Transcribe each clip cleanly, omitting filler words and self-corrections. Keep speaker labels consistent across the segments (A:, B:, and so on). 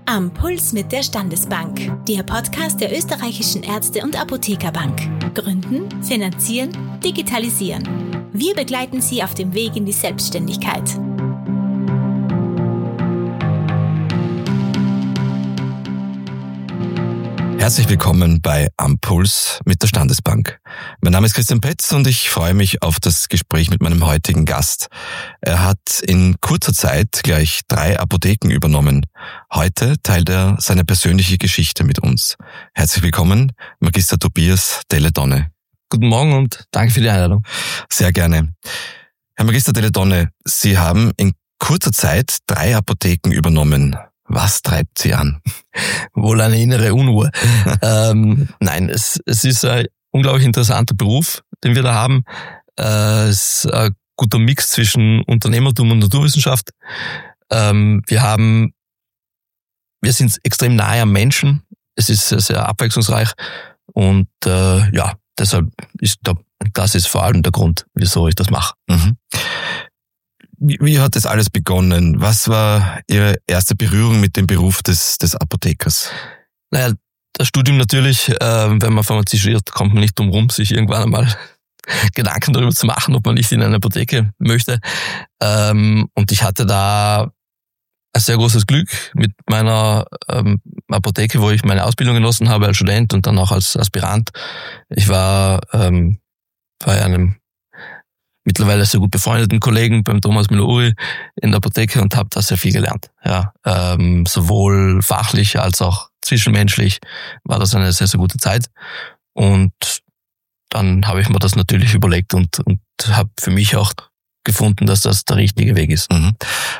A: Am Puls mit der Standesbank, der Podcast der Österreichischen Ärzte- und Apothekerbank. Gründen, finanzieren, digitalisieren. Wir begleiten Sie auf dem Weg in die Selbstständigkeit.
B: Herzlich willkommen bei Am Puls mit der Standesbank. Mein Name ist Christian Petz und ich freue mich auf das Gespräch mit meinem heutigen Gast. Er hat in kurzer Zeit gleich 3 Apotheken übernommen. Heute teilt er seine persönliche Geschichte mit uns. Herzlich willkommen, Magister Tobias Delle Donne.
C: Guten Morgen und danke für die Einladung.
B: Sehr gerne. Herr Magister Delle Donne, Sie haben in kurzer Zeit 3 Apotheken übernommen. Was treibt Sie an?
C: Wohl eine innere Unruhe. Nein, es ist ein unglaublich interessanter Beruf, den wir da haben. Es ist ein guter Mix zwischen Unternehmertum und Naturwissenschaft. Wir sind extrem nahe am Menschen. Es ist sehr, sehr abwechslungsreich. Und deshalb das ist vor allem der Grund, wieso ich das mache.
B: Mhm. Wie hat das alles begonnen? Was war Ihre erste Berührung mit dem Beruf des Apothekers?
C: Naja, das Studium natürlich, wenn man Pharmazie studiert, kommt man nicht drum rum, sich irgendwann einmal Gedanken darüber zu machen, ob man nicht in eine Apotheke möchte. Und ich hatte da ein sehr großes Glück mit meiner Apotheke, wo ich meine Ausbildung genossen habe als Student und dann auch als Aspirant. Ich war bei einem mittlerweile sehr gut befreundeten Kollegen beim Thomas Müller-Uri in der Apotheke und habe da sehr viel gelernt. Ja, sowohl fachlich als auch zwischenmenschlich war das eine sehr, sehr gute Zeit. Und dann habe ich mir das natürlich überlegt und habe für mich auch gefunden, dass das der richtige Weg ist.
B: Mhm.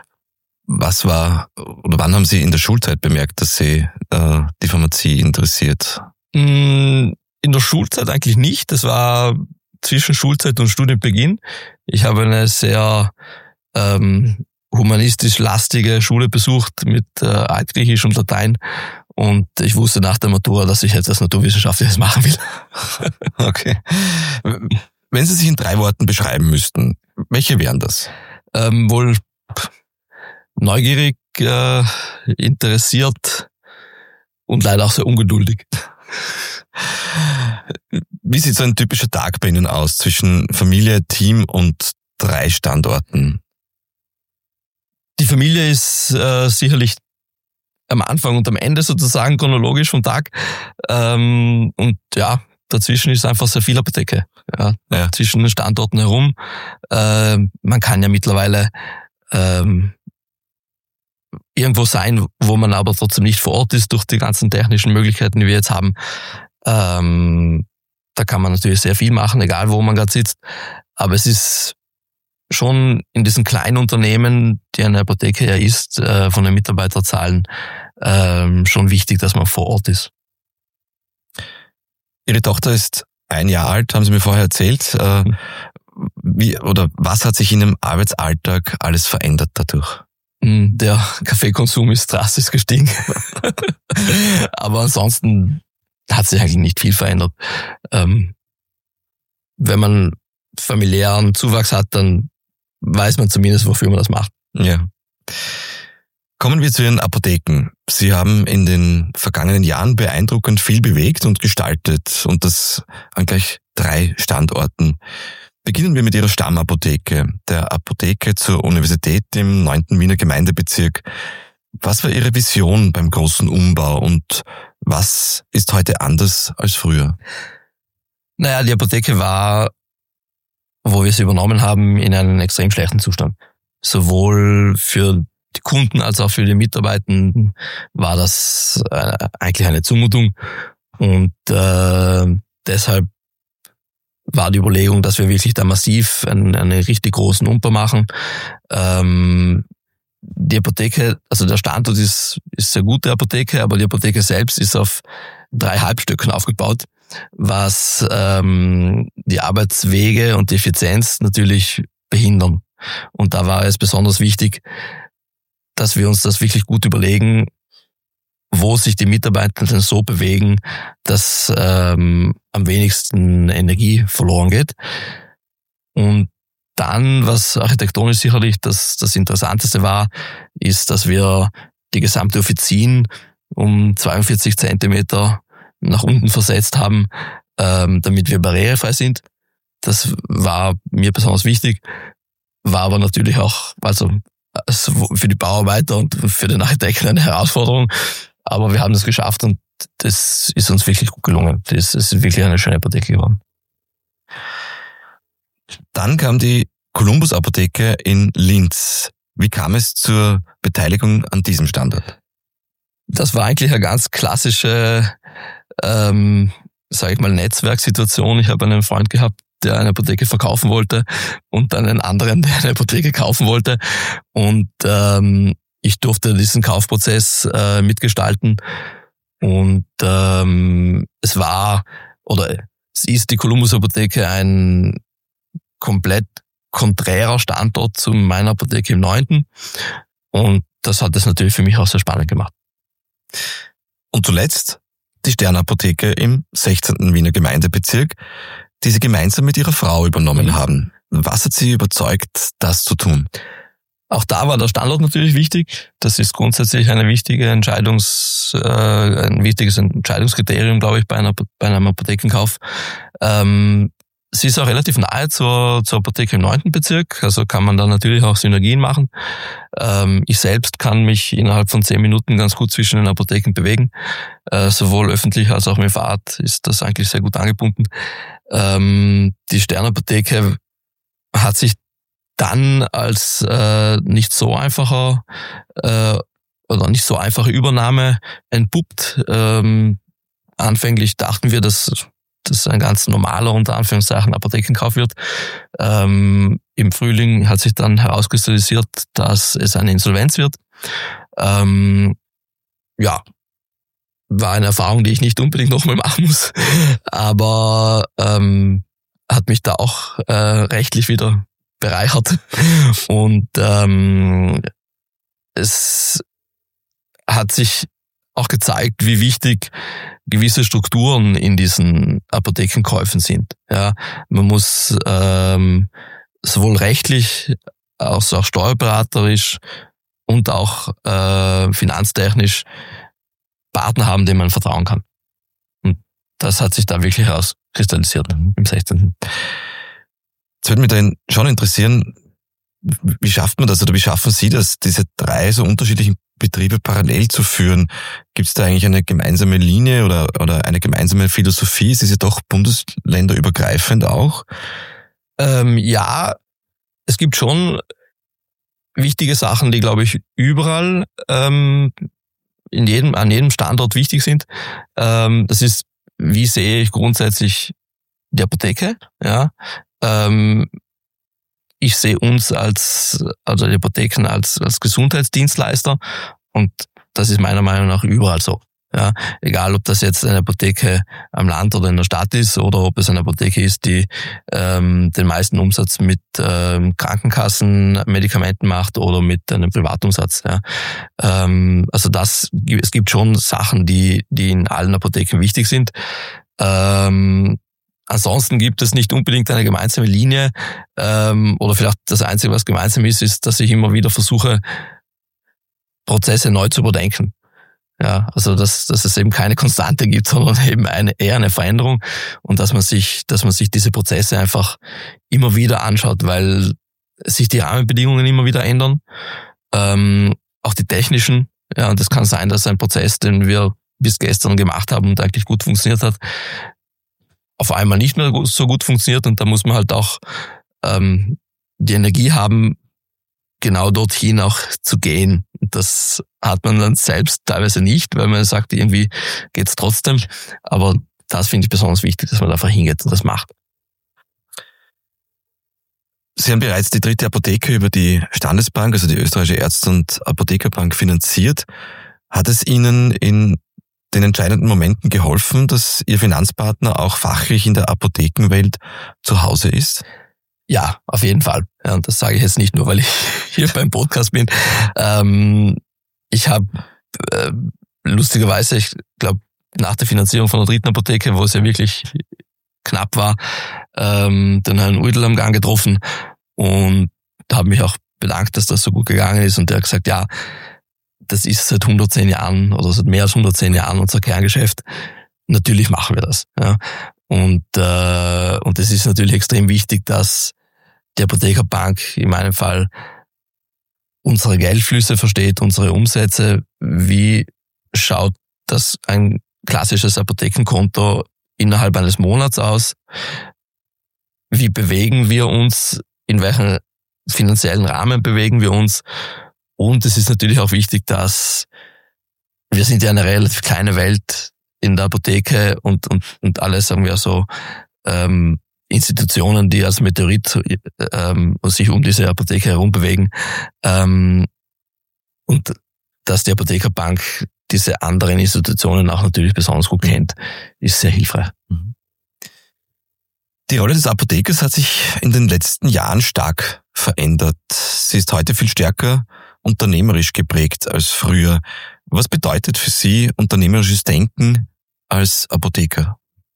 B: Wann haben Sie in der Schulzeit bemerkt, dass Sie die Pharmazie interessiert?
C: In der Schulzeit eigentlich nicht. Das war zwischen Schulzeit und Studienbeginn. Ich habe eine sehr humanistisch lastige Schule besucht mit Altgriechisch und Latein und ich wusste nach der Matura, dass ich jetzt als Naturwissenschaftliches machen will.
B: Okay. Wenn Sie sich in 3 Worten beschreiben müssten, welche wären das?
C: Wohl neugierig, interessiert und leider auch sehr ungeduldig.
B: Wie sieht so ein typischer Tag bei Ihnen aus zwischen Familie, Team und 3 Standorten?
C: Die Familie ist sicherlich am Anfang und am Ende sozusagen chronologisch vom Tag. Und ja, dazwischen ist einfach sehr viel Apotheke. Ja. Zwischen den Standorten herum. Man kann ja mittlerweile irgendwo sein, wo man aber trotzdem nicht vor Ort ist durch die ganzen technischen Möglichkeiten, die wir jetzt haben. Da kann man natürlich sehr viel machen, egal wo man gerade sitzt. Aber es ist schon in diesen kleinen Unternehmen, die eine Apotheke ja ist, von den Mitarbeiterzahlen, schon wichtig, dass man vor Ort ist.
B: Ihre Tochter ist 1 Jahr alt, haben Sie mir vorher erzählt. Was hat sich in Ihrem Arbeitsalltag alles verändert dadurch?
C: Der Kaffeekonsum ist drastisch gestiegen. Aber ansonsten hat sich eigentlich nicht viel verändert. Wenn man familiären Zuwachs hat, dann weiß man zumindest, wofür man das macht.
B: Ja. Kommen wir zu Ihren Apotheken. Sie haben in den vergangenen Jahren beeindruckend viel bewegt und gestaltet und das an gleich 3 Standorten. Beginnen wir mit Ihrer Stammapotheke, der Apotheke zur Universität im 9. Wiener Gemeindebezirk. Was war Ihre Vision beim großen Umbau und was ist heute anders als früher?
C: Naja, die Apotheke war, wo wir sie übernommen haben, in einem extrem schlechten Zustand. Sowohl für die Kunden als auch für die Mitarbeitenden war das eigentlich eine Zumutung und deshalb war die Überlegung, dass wir wirklich da massiv einen richtig großen Umbau machen. Die Apotheke, also der Standort ist sehr gute Apotheke, aber die Apotheke selbst ist auf 3 Halbstöcken aufgebaut, was die Arbeitswege und die Effizienz natürlich behindern. Und da war es besonders wichtig, dass wir uns das wirklich gut überlegen, wo sich die Mitarbeitenden so bewegen, dass am wenigsten Energie verloren geht. Und dann, was architektonisch sicherlich das Interessanteste war, ist, dass wir die gesamte Offizin um 42 Zentimeter nach unten versetzt haben, damit wir barrierefrei sind. Das war mir besonders wichtig, war aber natürlich auch für die Bauarbeiter und für den Architekten eine Herausforderung. Aber wir haben das geschafft und das ist uns wirklich gut gelungen. Das ist wirklich eine schöne Apotheke geworden.
B: Dann kam die Columbus Apotheke in Linz. Wie kam es zur Beteiligung an diesem Standort?
C: Das war eigentlich eine ganz klassische, Netzwerksituation. Ich habe einen Freund gehabt, der eine Apotheke verkaufen wollte und dann einen anderen, der eine Apotheke kaufen wollte. Und ich durfte diesen Kaufprozess mitgestalten. Und es ist die Columbus Apotheke ein komplett konträrer Standort zu meiner Apotheke im 9. Und das hat es natürlich für mich auch sehr spannend gemacht.
B: Und zuletzt die Sternapotheke im 16. Wiener Gemeindebezirk, die Sie gemeinsam mit Ihrer Frau übernommen haben. Was hat Sie überzeugt, das zu tun?
C: Auch da war der Standort natürlich wichtig. Das ist grundsätzlich ein wichtiges Entscheidungskriterium, glaube ich, bei einem Apothekenkauf. Sie ist auch relativ nahe zur Apotheke im 9. Bezirk, also kann man da natürlich auch Synergien machen. Ich selbst kann mich innerhalb von 10 Minuten ganz gut zwischen den Apotheken bewegen. Sowohl öffentlich als auch mit Fahrrad ist das eigentlich sehr gut angebunden. Die Sternapotheke hat sich dann als nicht so einfache Übernahme entpuppt. Anfänglich dachten wir, dass das ein ganz normaler, unter Anführungszeichen, Apothekenkauf wird. Im Frühling hat sich dann herauskristallisiert, dass es eine Insolvenz wird. War eine Erfahrung, die ich nicht unbedingt nochmal machen muss, aber hat mich da auch rechtlich wieder bereichert. Und es hat sich auch gezeigt, wie wichtig gewisse Strukturen in diesen Apothekenkäufen sind. Ja, man muss sowohl rechtlich als auch steuerberaterisch und auch finanztechnisch Partner haben, denen man vertrauen kann. Und das hat sich da wirklich herauskristallisiert im 16.
B: Es würde mich dann schon interessieren, wie schafft man das oder wie schaffen Sie das, diese 3 so unterschiedlichen Betriebe parallel zu führen? Gibt es da eigentlich eine gemeinsame Linie oder eine gemeinsame Philosophie? Ist es ja doch bundesländerübergreifend auch?
C: Ja, es gibt schon wichtige Sachen, die, glaube ich, überall an jedem Standort wichtig sind. Das ist, wie sehe ich grundsätzlich die Apotheke? Ja. Ich sehe uns die Apotheken als Gesundheitsdienstleister und das ist meiner Meinung nach überall so. Ja, egal ob das jetzt eine Apotheke am Land oder in der Stadt ist oder ob es eine Apotheke ist, die den meisten Umsatz mit Krankenkassenmedikamenten macht oder mit einem Privatumsatz. Ja. Es gibt schon Sachen, die in allen Apotheken wichtig sind. Ansonsten gibt es nicht unbedingt eine gemeinsame Linie, oder vielleicht das Einzige, was gemeinsam ist, dass ich immer wieder versuche, Prozesse neu zu überdenken. Ja, also dass es eben keine Konstante gibt, sondern eben eher eine Veränderung und dass man sich diese Prozesse einfach immer wieder anschaut, weil sich die Rahmenbedingungen immer wieder ändern, auch die technischen. Ja, und es kann sein, dass ein Prozess, den wir bis gestern gemacht haben und eigentlich gut funktioniert hat, auf einmal nicht mehr so gut funktioniert und da muss man halt auch die Energie haben, genau dorthin auch zu gehen. Und das hat man dann selbst teilweise nicht, weil man sagt, irgendwie geht's trotzdem. Aber das finde ich besonders wichtig, dass man einfach hingeht und das macht.
B: Sie haben bereits die 3. Apotheke über die Standesbank, also die Österreichische Ärzte- und Apothekerbank, finanziert. Hat es Ihnen in den entscheidenden Momenten geholfen, dass Ihr Finanzpartner auch fachlich in der Apothekenwelt zu Hause ist?
C: Ja, auf jeden Fall. Ja, und das sage ich jetzt nicht nur, weil ich hier beim Podcast bin. Ich habe lustigerweise, ich glaube, nach der Finanzierung von der 3. Apotheke, wo es ja wirklich knapp war, den Herrn Uidel am Gang getroffen und habe mich auch bedankt, dass das so gut gegangen ist. Und der hat gesagt, ja, das ist seit 110 Jahren oder seit mehr als 110 Jahren unser Kerngeschäft. Natürlich machen wir das. Ja. Und es ist natürlich extrem wichtig, dass die Apothekerbank in meinem Fall unsere Geldflüsse versteht, unsere Umsätze. Wie schaut das ein klassisches Apothekenkonto innerhalb eines Monats aus? Wie bewegen wir uns? In welchen finanziellen Rahmen bewegen wir uns? Und es ist natürlich auch wichtig, dass wir sind ja eine relativ kleine Welt in der Apotheke und alle, sagen wir so, Institutionen, die als Meteorit sich um diese Apotheke herum bewegen, und dass die Apothekerbank diese anderen Institutionen auch natürlich besonders gut kennt, ist sehr hilfreich.
B: Die Rolle des Apothekers hat sich in den letzten Jahren stark verändert. Sie ist heute viel stärker unternehmerisch geprägt als früher. Was bedeutet für Sie unternehmerisches Denken als Apotheker?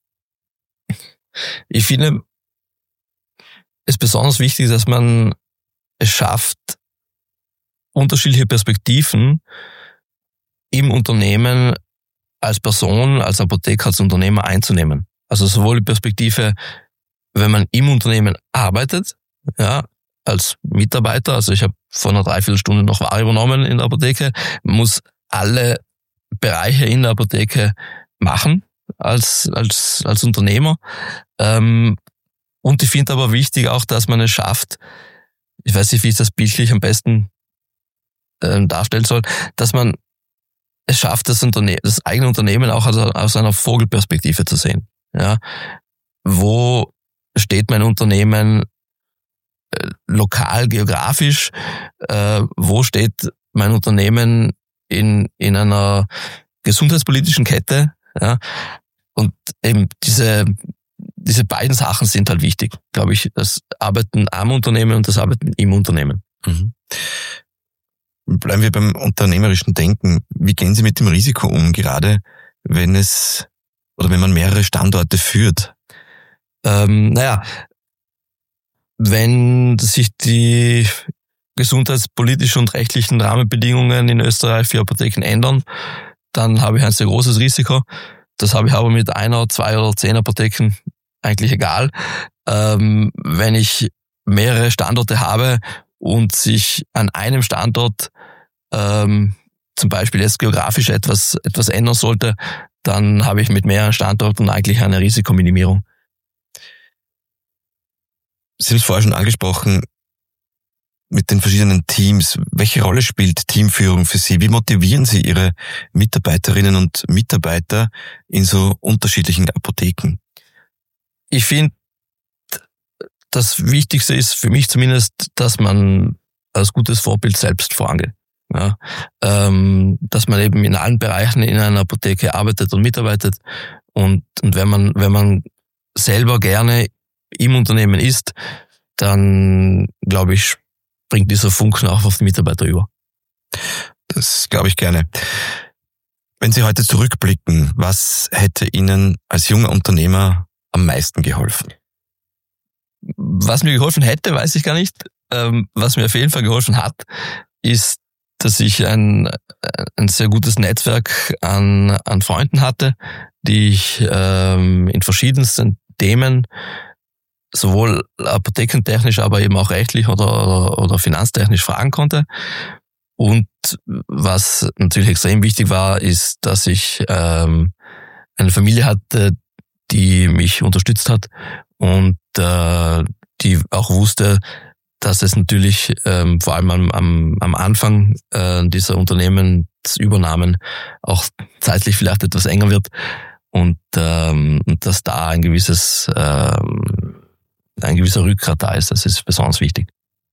C: Ich finde es besonders wichtig, dass man es schafft, unterschiedliche Perspektiven im Unternehmen als Person, als Apotheker, als Unternehmer einzunehmen. Also sowohl die Perspektive, wenn man im Unternehmen arbeitet, ja, als Mitarbeiter, also ich habe vor einer Dreiviertelstunde noch Ware übernommen in der Apotheke, man muss alle Bereiche in der Apotheke machen als Unternehmer. Und ich finde aber wichtig auch, dass man es schafft, ich weiß nicht, wie ich das bildlich am besten darstellen soll, dass man es schafft, das eigene Unternehmen auch aus einer Vogelperspektive zu sehen. Ja, wo steht mein Unternehmen lokal, geografisch? Wo steht mein Unternehmen in einer gesundheitspolitischen Kette? Ja, und eben diese beiden Sachen sind halt wichtig, glaube ich, das Arbeiten am Unternehmen und das Arbeiten im Unternehmen.
B: Mhm. Bleiben wir beim unternehmerischen Denken. Wie gehen Sie mit dem Risiko um, gerade wenn man mehrere Standorte führt?
C: Wenn sich die gesundheitspolitischen und rechtlichen Rahmenbedingungen in Österreich für Apotheken ändern, dann habe ich ein sehr großes Risiko. Das habe ich aber mit 1, 2 oder 10 Apotheken eigentlich egal. Wenn ich mehrere Standorte habe und sich an einem Standort zum Beispiel jetzt geografisch etwas ändern sollte, dann habe ich mit mehreren Standorten eigentlich eine Risikominimierung.
B: Sie haben es vorher schon angesprochen, mit den verschiedenen Teams. Welche Rolle spielt Teamführung für Sie? Wie motivieren Sie Ihre Mitarbeiterinnen und Mitarbeiter in so unterschiedlichen Apotheken?
C: Ich finde, das Wichtigste ist für mich zumindest, dass man als gutes Vorbild selbst vorangeht. Ja, dass man eben in allen Bereichen in einer Apotheke arbeitet und mitarbeitet. Und wenn man selber gerne im Unternehmen ist, dann, glaube ich, bringt dieser Funken auch auf die Mitarbeiter über.
B: Das glaube ich gerne. Wenn Sie heute zurückblicken, was hätte Ihnen als junger Unternehmer am meisten geholfen?
C: Was mir geholfen hätte, weiß ich gar nicht. Was mir auf jeden Fall geholfen hat, ist, dass ich ein sehr gutes Netzwerk an Freunden hatte, die ich in verschiedensten Themen sowohl apothekentechnisch, aber eben auch rechtlich oder finanztechnisch fragen konnte. Und was natürlich extrem wichtig war, ist, dass ich eine Familie hatte, die mich unterstützt hat und die auch wusste, dass es natürlich vor allem am Anfang dieser Unternehmensübernahmen auch zeitlich vielleicht etwas enger wird und dass da ein gewisser Rückgrat da ist. Das ist besonders wichtig.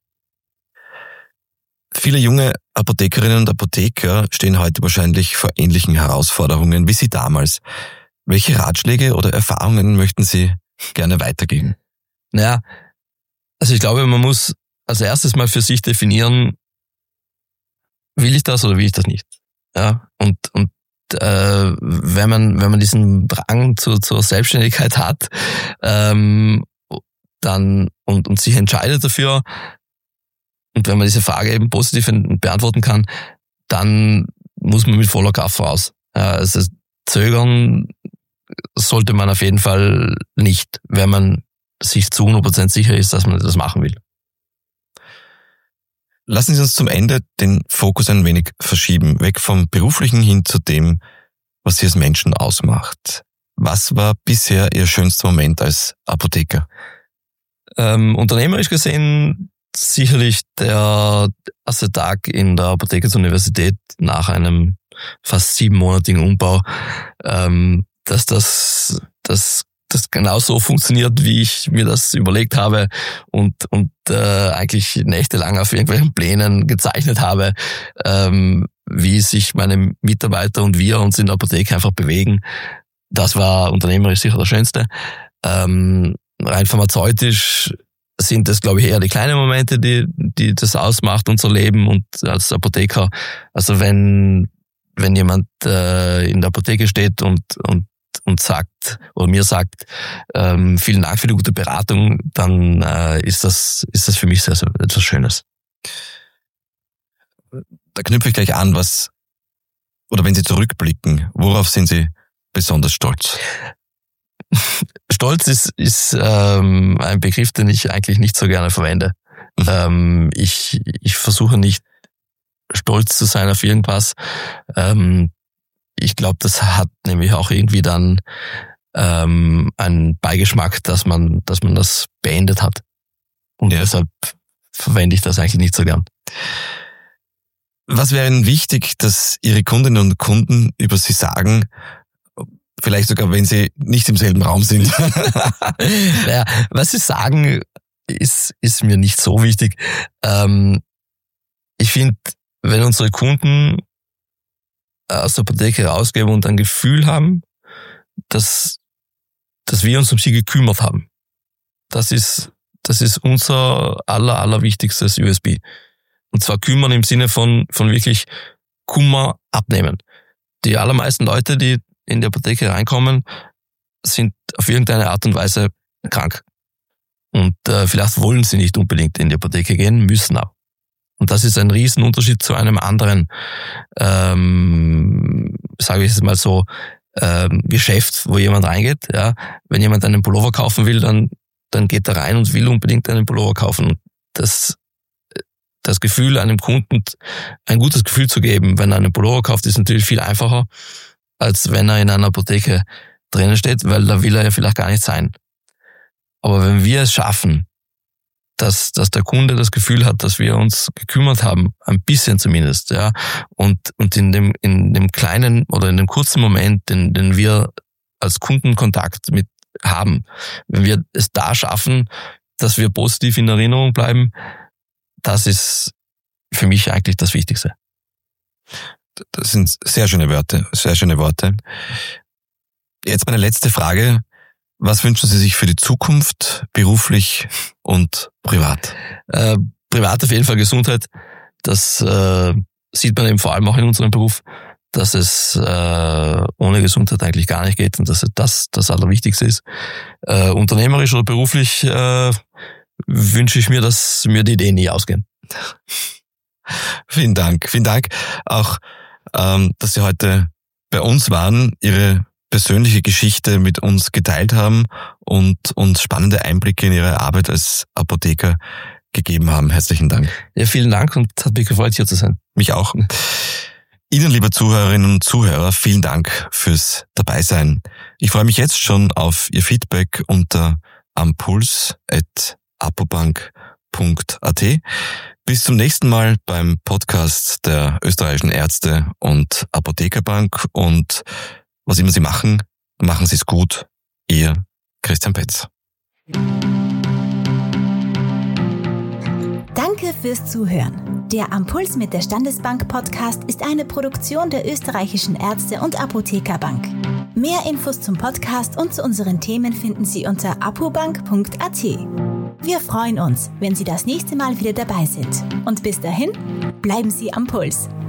B: Viele junge Apothekerinnen und Apotheker stehen heute wahrscheinlich vor ähnlichen Herausforderungen wie Sie damals. Welche Ratschläge oder Erfahrungen möchten Sie gerne weitergeben?
C: Naja, also ich glaube, man muss als erstes mal für sich definieren, will ich das oder will ich das nicht? Ja, und wenn man diesen Drang zur Selbstständigkeit hat, dann und sich entscheidet dafür, und wenn man diese Frage eben positiv beantworten kann, dann muss man mit voller Kraft voraus. Also zögern sollte man auf jeden Fall nicht, wenn man sich zu 100% sicher ist, dass man das machen will.
B: Lassen Sie uns zum Ende den Fokus ein wenig verschieben, weg vom Beruflichen hin zu dem, was Sie als Menschen ausmacht. Was war bisher Ihr schönster Moment als Apotheker?
C: Unternehmerisch gesehen sicherlich der erste Tag in der Apothekersuniversität nach einem fast 7-monatigen Umbau, dass das genau so funktioniert, wie ich mir das überlegt habe und eigentlich nächtelang auf irgendwelchen Plänen gezeichnet habe, wie sich meine Mitarbeiter und wir uns in der Apotheke einfach bewegen. Das war unternehmerisch sicher das Schönste. Rein pharmazeutisch sind das, glaube ich, eher die kleinen Momente, die das ausmacht, unser Leben und als Apotheker. Also wenn jemand in der Apotheke steht und sagt, oder mir sagt, vielen Dank für die gute Beratung, dann ist das für mich sehr, sehr etwas Schönes.
B: Da knüpfe ich gleich an, wenn Sie zurückblicken, worauf sind Sie besonders stolz?
C: Stolz ist ein Begriff, den ich eigentlich nicht so gerne verwende. Ich versuche nicht stolz zu sein auf irgendwas. Ich glaube, das hat nämlich auch irgendwie dann einen Beigeschmack, dass man das beendet hat. Und deshalb verwende ich das eigentlich nicht so gern.
B: Was wäre Ihnen wichtig, dass Ihre Kundinnen und Kunden über Sie sagen, vielleicht sogar, wenn Sie nicht im selben Raum sind?
C: Naja, was Sie sagen, ist mir nicht so wichtig. Ich finde, wenn unsere Kunden aus der Apotheke rausgeben und ein Gefühl haben, dass wir uns um sie gekümmert haben, das ist unser allerwichtigstes USB. Und zwar kümmern im Sinne von wirklich Kummer abnehmen. Die allermeisten Leute, die in die Apotheke reinkommen, sind auf irgendeine Art und Weise krank. Und vielleicht wollen sie nicht unbedingt in die Apotheke gehen, müssen auch. Und das ist ein Riesenunterschied zu einem anderen, sage ich es mal so, Geschäft, wo jemand reingeht. Ja, wenn jemand einen Pullover kaufen will, dann geht er rein und will unbedingt einen Pullover kaufen. Und das Gefühl, einem Kunden ein gutes Gefühl zu geben, wenn er einen Pullover kauft, ist natürlich viel einfacher, als wenn er in einer Apotheke drinnen steht, weil da will er ja vielleicht gar nicht sein. Aber wenn wir es schaffen, dass der Kunde das Gefühl hat, dass wir uns gekümmert haben, ein bisschen zumindest, ja, und in dem kleinen oder in dem kurzen Moment, den wir als Kundenkontakt mit haben, wenn wir es da schaffen, dass wir positiv in Erinnerung bleiben, das ist für mich eigentlich das Wichtigste.
B: Das sind sehr schöne Worte, sehr schöne Worte. Jetzt meine letzte Frage. Was wünschen Sie sich für die Zukunft, beruflich und privat?
C: Privat auf jeden Fall Gesundheit. Das sieht man eben vor allem auch in unserem Beruf, dass es ohne Gesundheit eigentlich gar nicht geht und dass das Allerwichtigste ist. Unternehmerisch oder beruflich wünsche ich mir, dass mir die Ideen nie ausgehen.
B: Vielen Dank. Vielen Dank auch, dass Sie heute bei uns waren, Ihre persönliche Geschichte mit uns geteilt haben und uns spannende Einblicke in Ihre Arbeit als Apotheker gegeben haben. Herzlichen Dank.
C: Ja, vielen Dank und hat mich gefreut, hier zu sein.
B: Mich auch. Ihnen, liebe Zuhörerinnen und Zuhörer, vielen Dank fürs Dabeisein. Ich freue mich jetzt schon auf Ihr Feedback unter ampuls@apobank.at. Bis zum nächsten Mal beim Podcast der österreichischen Ärzte- und Apothekerbank und was immer Sie machen, machen Sie es gut. Ihr Christian Petz.
A: Danke fürs Zuhören. Der Am Puls mit der Standesbank Podcast ist eine Produktion der österreichischen Ärzte- und Apothekerbank. Mehr Infos zum Podcast und zu unseren Themen finden Sie unter apobank.at. Wir freuen uns, wenn Sie das nächste Mal wieder dabei sind. Und bis dahin, bleiben Sie am Puls.